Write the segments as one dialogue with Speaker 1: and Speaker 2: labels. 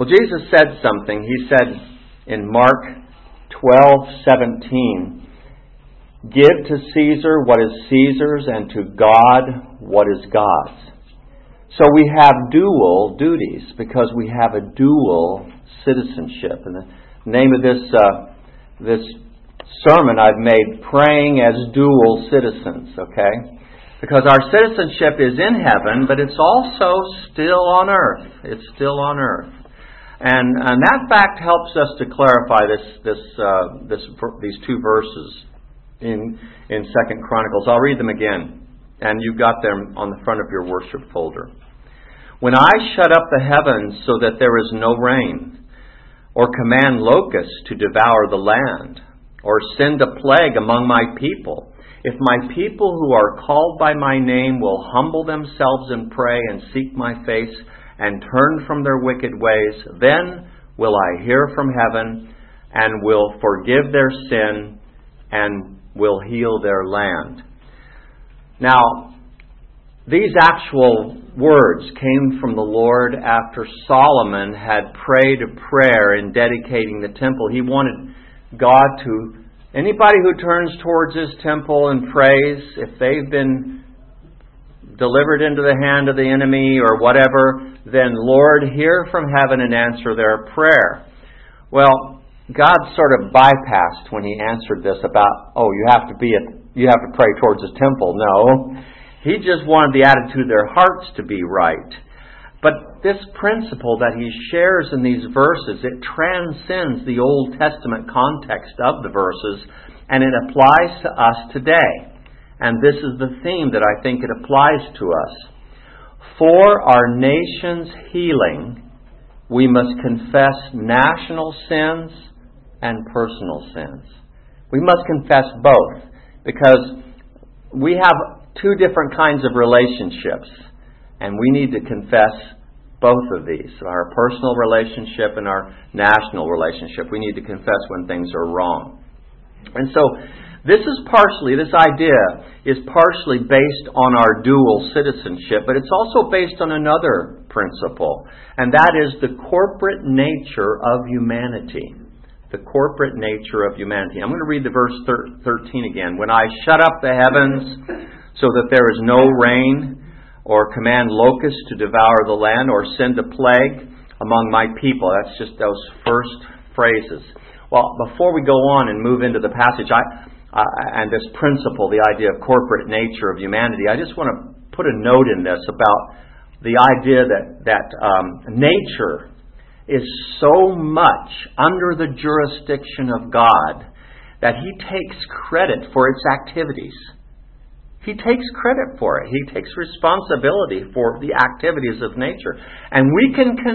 Speaker 1: Well, Jesus said something. He said in Mark 12:17, "Give to Caesar what is Caesar's, and to God what is God's." So we have dual duties because we have a dual citizenship. And the name of this sermon I've made, "Praying as Dual Citizens," okay? Because our citizenship is in heaven, but it's also still on earth. It's still on earth. And that fact helps us to clarify these two verses in 2 Chronicles. I'll read them again, and you've got them on the front of your worship folder. "When I shut up the heavens so that there is no rain, or command locusts to devour the land, or send a plague among my people, if my people who are called by my name will humble themselves and pray and seek my face and turn from their wicked ways, then will I hear from heaven and will forgive their sin and will heal their land." Now, these actual words came from the Lord after Solomon had prayed a prayer in dedicating the temple. He wanted God to, anybody who turns towards His temple and prays, if they've been delivered into the hand of the enemy or whatever, then Lord, hear from heaven and answer their prayer. Well, God sort of bypassed when He answered this about, you have to pray towards His temple. No. He just wanted the attitude of their hearts to be right. But this principle that He shares in these verses, it transcends the Old Testament context of the verses, and it applies to us today. And this is the theme that I think it applies to us. For our nation's healing, we must confess national sins and personal sins. We must confess both, because we have two different kinds of relationships, and we need to confess both of these. Our personal relationship and our national relationship. We need to confess when things are wrong. And so this idea is partially based on our dual citizenship, but it's also based on another principle, and that is the corporate nature of humanity. The corporate nature of humanity. I'm going to read the verse 13 again. "When I shut up the heavens so that there is no rain, or command locusts to devour the land, or send a plague among my people." That's just those first phrases. Well, before we go on and move into the passage, and this principle, the idea of corporate nature of humanity, I just want to put a note in this about the idea that nature is so much under the jurisdiction of God that He takes credit for its activities. He takes credit for it. He takes responsibility for the activities of nature. And we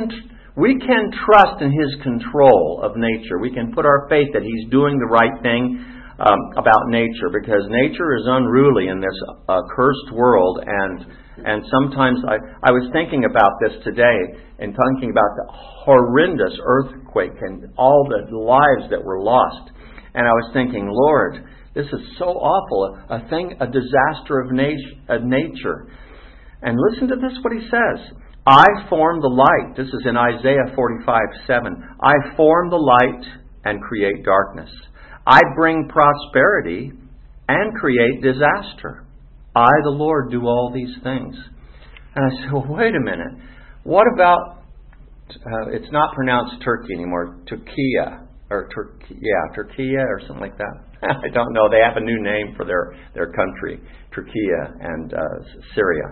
Speaker 1: can trust in His control of nature. We can put our faith that He's doing the right thing about nature, because nature is unruly in this cursed world. And sometimes I was thinking about this today and thinking about the horrendous earthquake and all the lives that were lost. And I was thinking, Lord, this is so awful, a disaster of nature. And listen to this, what He says. "I form the light." This is in Isaiah 45:7. "I form the light and create darkness. I bring prosperity and create disaster. I, the Lord, do all these things." And I said, well, wait a minute. What about, it's not pronounced Turkey anymore, Turkiya, or Turkiya or something like that. I don't know. They have a new name for their country, Turkiya and Syria.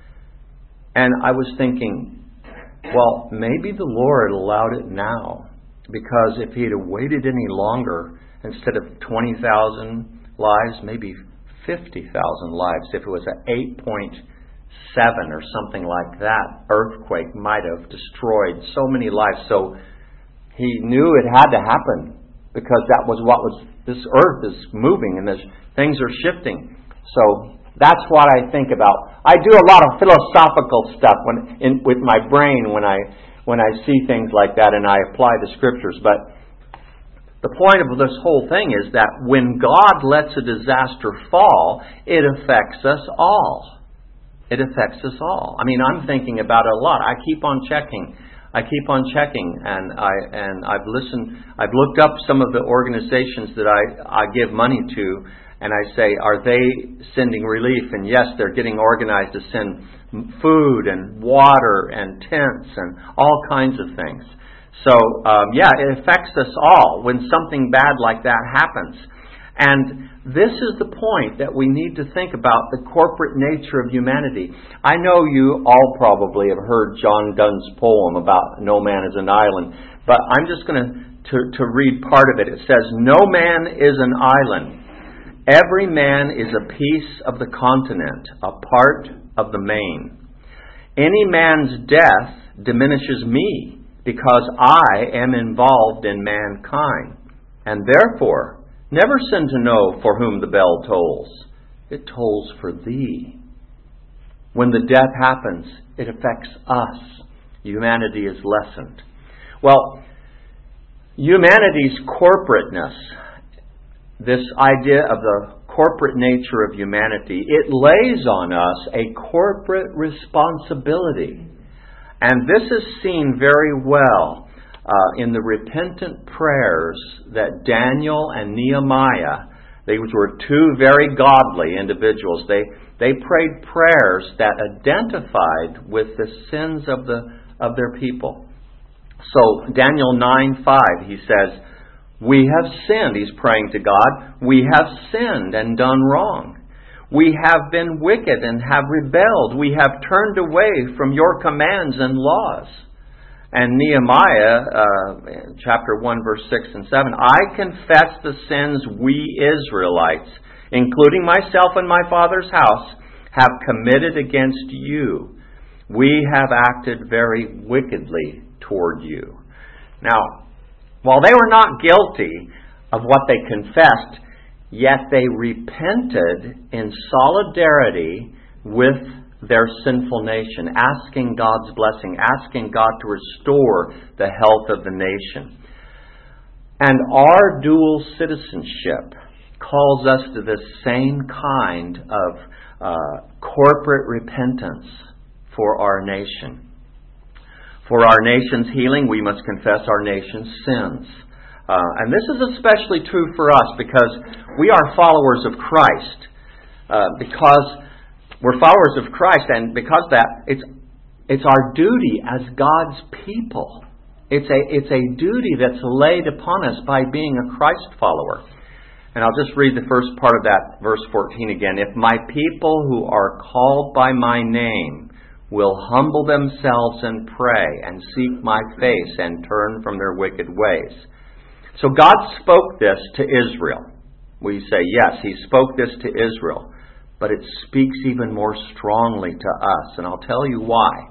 Speaker 1: And I was thinking, well, maybe the Lord allowed it now, because if He had waited any longer, instead of 20,000 lives, maybe 50,000 lives, if it was an 8.7 or something like that, earthquake might have destroyed so many lives. So He knew it had to happen, because that was this earth is moving and things are shifting. So that's what I think about. I do a lot of philosophical stuff with my brain when I see things like that, and I apply the Scriptures. But the point of this whole thing is that when God lets a disaster fall, it affects us all. It affects us all. I mean, I'm thinking about it a lot. I keep on checking I keep on checking, and I've looked up some of the organizations that I give money to, and I say, are they sending relief? And yes, they're getting organized to send food and water and tents and all kinds of things. So, it affects us all when something bad like that happens. And this is the point that we need to think about the corporate nature of humanity. I know you all probably have heard John Donne's poem about no man is an island, but I'm just going to read part of it. It says, "No man is an island. Every man is a piece of the continent, a part of the main. Any man's death diminishes me, because I am involved in mankind, and therefore never send to know for whom the bell tolls. It tolls for thee. When the death happens, it affects us. Humanity is lessened." Well, humanity's corporateness, this idea of the corporate nature of humanity, it lays on us a corporate responsibility. And this is seen very well in the repentant prayers that Daniel and Nehemiah, they were two very godly individuals. They prayed prayers that identified with the sins of their people. So Daniel 9:5, he says, "We have sinned," he's praying to God, "we have sinned and done wrong. We have been wicked and have rebelled. We have turned away from your commands and laws." And Nehemiah, chapter 1, verse 6 and 7, "I confess the sins we Israelites, including myself and my father's house, have committed against you. We have acted very wickedly toward you." Now, while they were not guilty of what they confessed, yet they repented in solidarity with their sinful nation, asking God's blessing, asking God to restore the health of the nation. And our dual citizenship calls us to this same kind of corporate repentance for our nation. For our nation's healing, we must confess our nation's sins. And this is especially true for us because we are followers of Christ. Because we're followers of Christ, and because of that, it's our duty as God's people. It's a duty that's laid upon us by being a Christ follower. And I'll just read the first part of that, verse 14 again. "If my people who are called by my name will humble themselves and pray and seek my face and turn from their wicked ways." So God spoke this to Israel. We say, yes, He spoke this to Israel. But it speaks even more strongly to us. And I'll tell you why.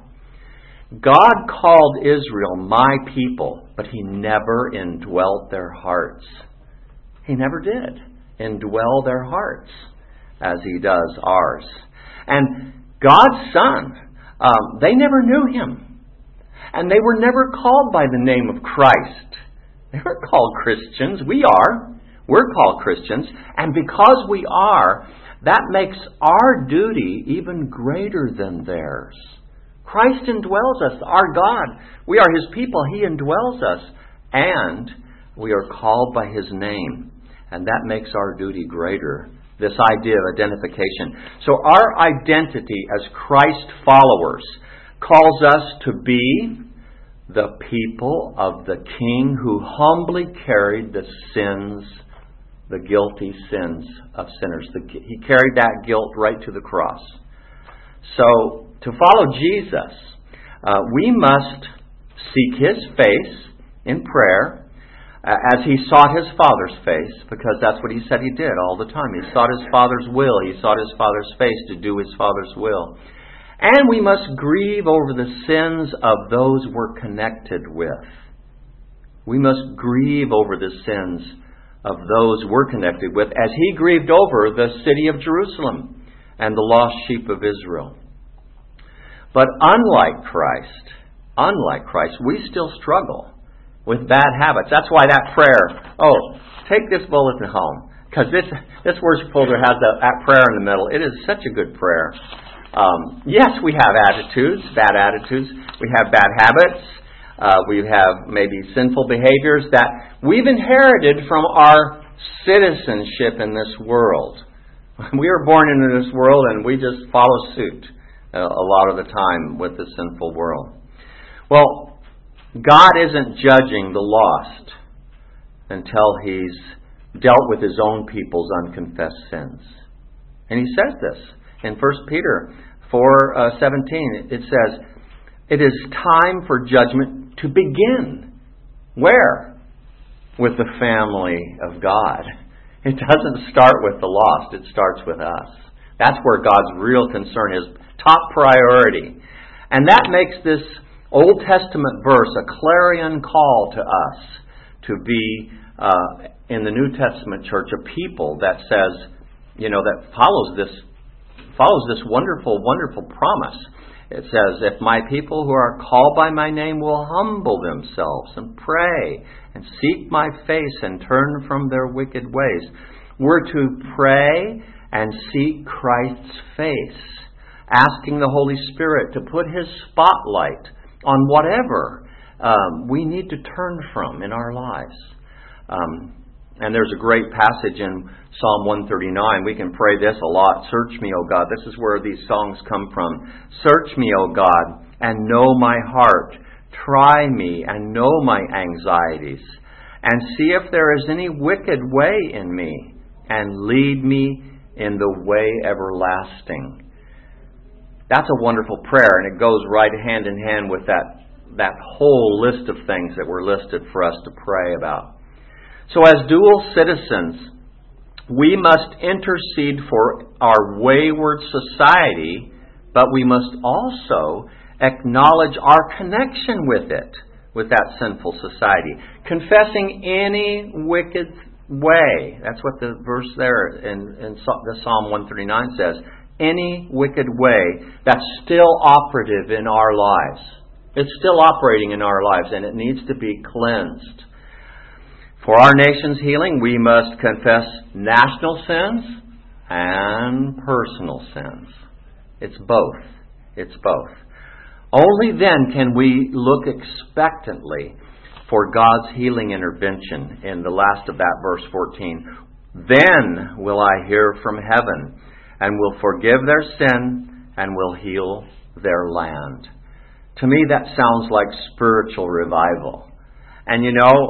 Speaker 1: God called Israel my people, but He never indwelt their hearts. He never did indwell their hearts as He does ours. And God's Son, they never knew Him. And they were never called by the name of Christ. They weren't called Christians. We are. We're called Christians. And because we are, that makes our duty even greater than theirs. Christ indwells us, our God. We are His people. He indwells us. And we are called by His name. And that makes our duty greater. This idea of identification. So our identity as Christ followers calls us to be the people of the King who humbly carried the sins, the guilty sins of sinners. He carried that guilt right to the cross. So, to follow Jesus, we must seek His face in prayer as He sought His Father's face, because that's what He said He did all the time. He sought His Father's will. He sought His Father's face to do His Father's will. And we must grieve over the sins of those we're connected with. We must grieve over the sins of those we're connected with, as He grieved over the city of Jerusalem and the lost sheep of Israel. But unlike Christ, we still struggle with bad habits. That's why that prayer, take this bulletin home, because this worship folder has that prayer in the middle. It is such a good prayer. Yes, we have attitudes, bad attitudes. We have bad habits. We have maybe sinful behaviors that we've inherited from our citizenship in this world. We were born into this world and we just follow suit a lot of the time with the sinful world. Well, God isn't judging the lost until He's dealt with His own people's unconfessed sins. And He says this in 1 Peter 4:17. It says, "It is time for judgment to begin." Where? With the family of God. It doesn't start with the lost. It starts with us. That's where God's real concern is, top priority. And that makes this Old Testament verse a clarion call to us to be, in the New Testament church, a people that says, that follows this wonderful, wonderful promise. It says, "If my people who are called by my name will humble themselves and pray and seek my face and turn from their wicked ways." We're to pray and seek Christ's face, asking the Holy Spirit to put His spotlight on whatever we need to turn from in our lives. And there's a great passage in Psalm 139. We can pray this a lot. "Search me, O God." This is where these songs come from. "Search me, O God, and know my heart. Try me and know my anxieties. And see if there is any wicked way in me, and lead me in the way everlasting." That's a wonderful prayer, and it goes right hand in hand with that whole list of things that were listed for us to pray about. So as dual citizens, we must intercede for our wayward society, but we must also acknowledge our connection with it, with that sinful society. Confessing any wicked way. That's what the verse there in the Psalm 139 says. Any wicked way that's still operative in our lives. It's still operating in our lives, and it needs to be cleansed. For our nation's healing, we must confess national sins and personal sins. It's both. It's both. Only then can we look expectantly for God's healing intervention in the last of that verse 14. "Then will I hear from heaven and will forgive their sin and will heal their land." To me, that sounds like spiritual revival. And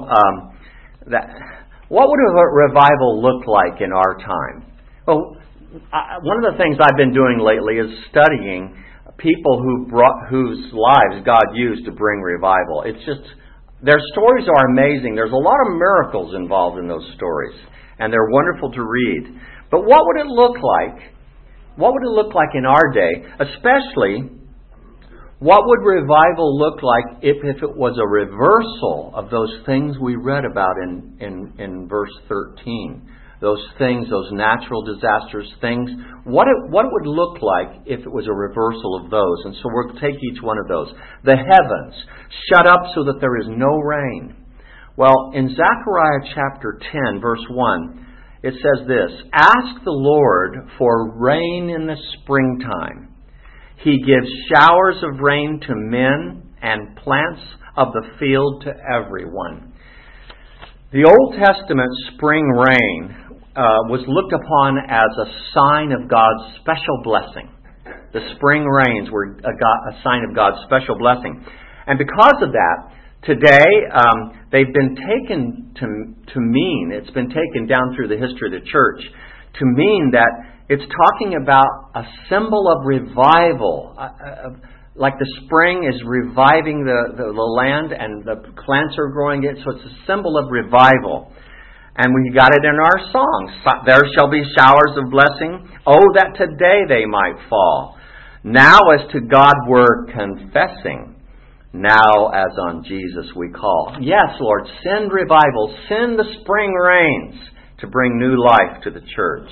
Speaker 1: what would a revival look like in our time? Well, one of the things I've been doing lately is studying people whose lives God used to bring revival. It's just, their stories are amazing. There's a lot of miracles involved in those stories, and they're wonderful to read. But what would it look like? What would it look like in our day? Especially, what would revival look like if it was a reversal of those things we read about in verse 13? Those things, those natural disasters, things. What it would look like if it was a reversal of those. And so we'll take each one of those. The heavens shut up so that there is no rain. Well, in Zechariah chapter 10, verse 1, it says this: "Ask the Lord for rain in the springtime. He gives showers of rain to men and plants of the field to everyone." The Old Testament spring rain was looked upon as a sign of God's special blessing. The spring rains were a sign of God's special blessing. And because of that, today they've been taken to mean, it's been taken down through the history of the church, to mean that it's talking about a symbol of revival. Like the spring is reviving the land and the plants are growing it. So it's a symbol of revival. And we got it in our songs. "There shall be showers of blessing. Oh, that today they might fall. Now as to God we're confessing. Now as on Jesus we call." Yes, Lord, send revival. Send the spring rains to bring new life to the church.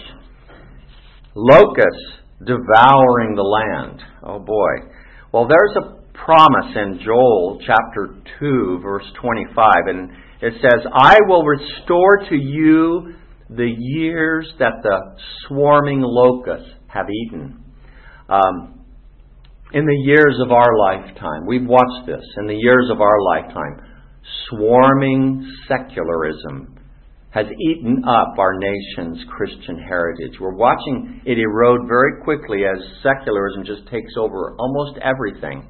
Speaker 1: Locusts devouring the land. Oh boy. Well, there's a promise in Joel chapter 2, verse 25, and it says, "I will restore to you the years that the swarming locusts have eaten." in the years of our lifetime, we've watched this, in the years of our lifetime, swarming secularism has eaten up our nation's Christian heritage. We're watching it erode very quickly as secularism just takes over almost everything.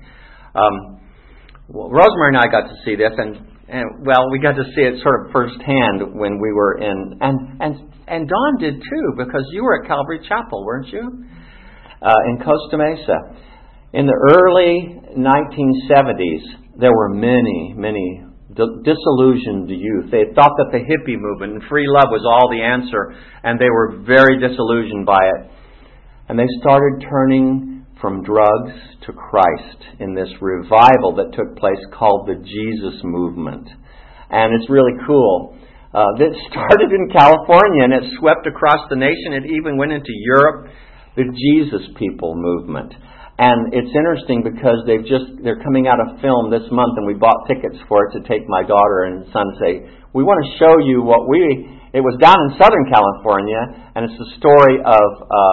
Speaker 1: Well, Rosemary and I got to see this, and we got to see it sort of firsthand when we were in, and Don did too, because you were at Calvary Chapel, weren't you? In Costa Mesa. In the early 1970s, there were many disillusioned youth. They thought that the hippie movement and free love was all the answer, and they were very disillusioned by it. And they started turning from drugs to Christ in this revival that took place called the Jesus Movement. And it's really cool. It started in California and it swept across the nation. It even went into Europe, the Jesus People movement. And it's interesting because they're coming out a film this month, and we bought tickets for it to take my daughter and son and say, we want to show you it was down in Southern California, and it's the story of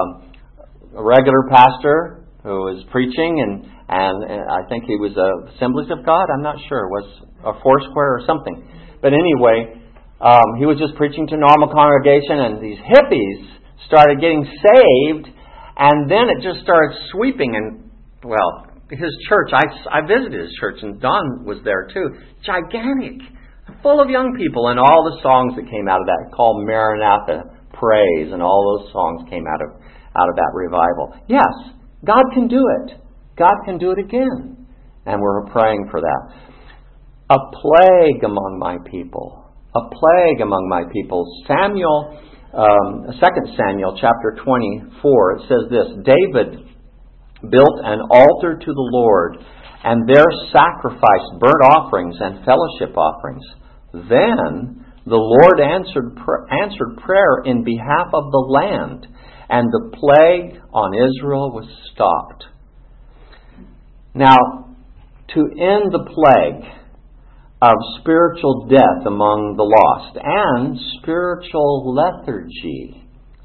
Speaker 1: a regular pastor who was preaching, and I think he was a Assemblies of God, I'm not sure, was a Foursquare or something. But anyway, he was just preaching to normal congregation, and these hippies started getting saved. And then it just started sweeping, and, well, his church, I visited his church, and Don was there too. Gigantic, full of young people, and all the songs that came out of that, called Maranatha, Praise, and all those songs came out of that revival. Yes, God can do it. God can do it again. And we're praying for that. A plague among my people. A plague among my people. 2 Samuel chapter 24, it says this, David built an altar to the Lord, and there sacrificed burnt offerings and fellowship offerings. Then the Lord answered prayer in behalf of the land, and the plague on Israel was stopped. Now, to end the plague of spiritual death among the lost and spiritual lethargy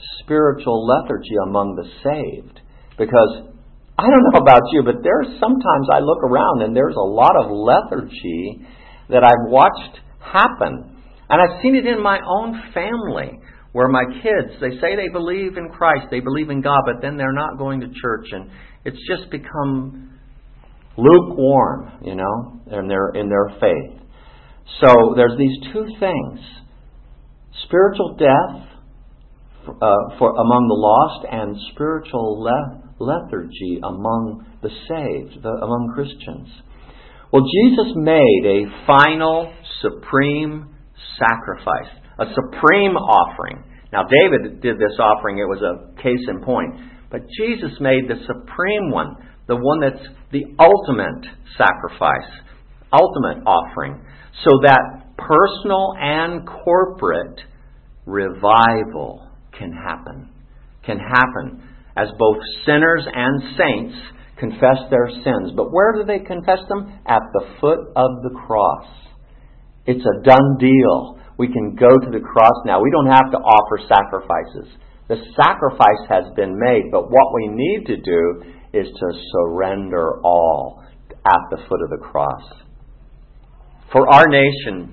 Speaker 1: among the saved. Because I don't know about you, but sometimes I look around and there's a lot of lethargy that I've watched happen. And I've seen it in my own family, where my kids, they say they believe in Christ, they believe in God, but then they're not going to church, and it's just become lukewarm, in their faith. So there's these two things: spiritual death among the lost, and spiritual lethargy among the saved, among Christians. Well, Jesus made a final, supreme sacrifice, a supreme offering. Now, David did this offering; it was a case in point. But Jesus made the supreme one, the one that's the ultimate sacrifice, ultimate offering, so that personal and corporate revival can happen as both sinners and saints confess their sins. But where do they confess them? At the foot of the cross. It's a done deal. We can go to the cross now. We don't have to offer sacrifices. The sacrifice has been made, but what we need to do is to surrender all at the foot of the cross. For our nation's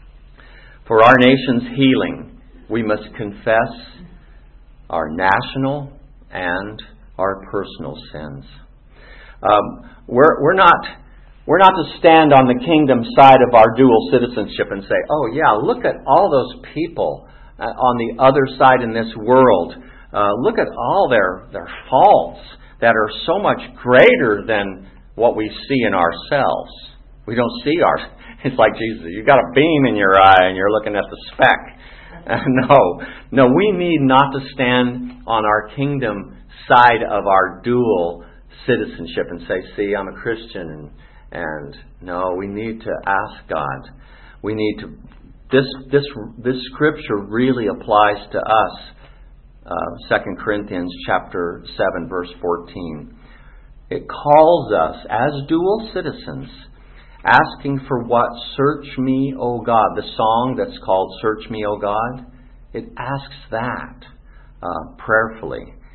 Speaker 1: healing, we must confess our national and our personal sins. We're not to stand on the kingdom side of our dual citizenship and say, "Oh yeah, look at all those people on the other side in this world. Look at all their faults that are so much greater than what we see in ourselves." We don't see it's like Jesus, you got a beam in your eye and you're looking at the speck. No, we need not to stand on our kingdom side of our dual citizenship and say, "See, I'm a Christian," and no, we need to ask God. We need to. This scripture really applies to us. 2 Corinthians chapter 7, verse 14. It calls us as dual citizens, asking for what? Search me, O God. The song that's called Search Me, O God, it asks that prayerfully.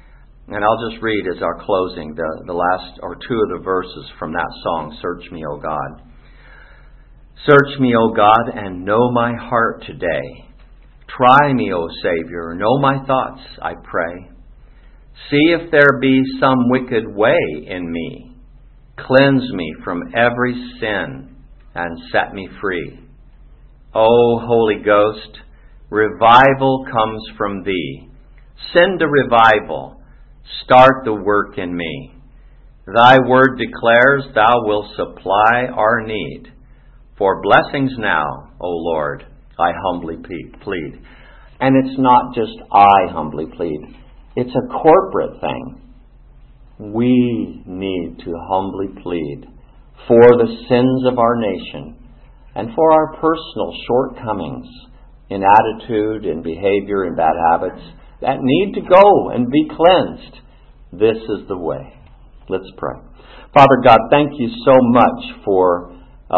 Speaker 1: And I'll just read as our closing the last or two of the verses from that song, Search Me, O God. Search me, O God, and know my heart today. Try me, O Savior, know my thoughts, I pray. See if there be some wicked way in me. Cleanse me from every sin and set me free. O Holy Ghost, revival comes from Thee. Send a revival. Start the work in me. Thy word declares Thou wilt supply our need. For blessings now, O Lord, I humbly plead. And it's not just I humbly plead. It's a corporate thing. We need to humbly plead for the sins of our nation and for our personal shortcomings in attitude, in behavior, in bad habits that need to go and be cleansed. This is the way. Let's pray. Father God, thank you so much for,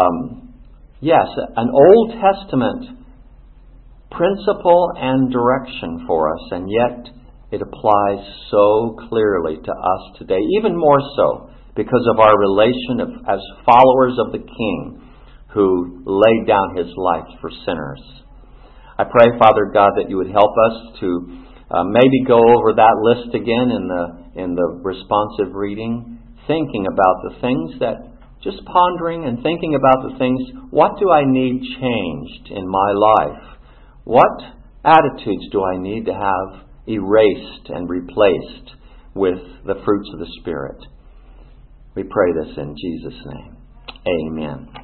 Speaker 1: an Old Testament principle and direction for us, and yet it applies so clearly to us today, even more so because of our relation as followers of the King who laid down His life for sinners. I pray, Father God, that you would help us to maybe go over that list again in the responsive reading, thinking about the things that, just pondering and thinking about the things, what do I need changed in my life? What attitudes do I need to have erased and replaced with the fruits of the Spirit? We pray this in Jesus' name. Amen.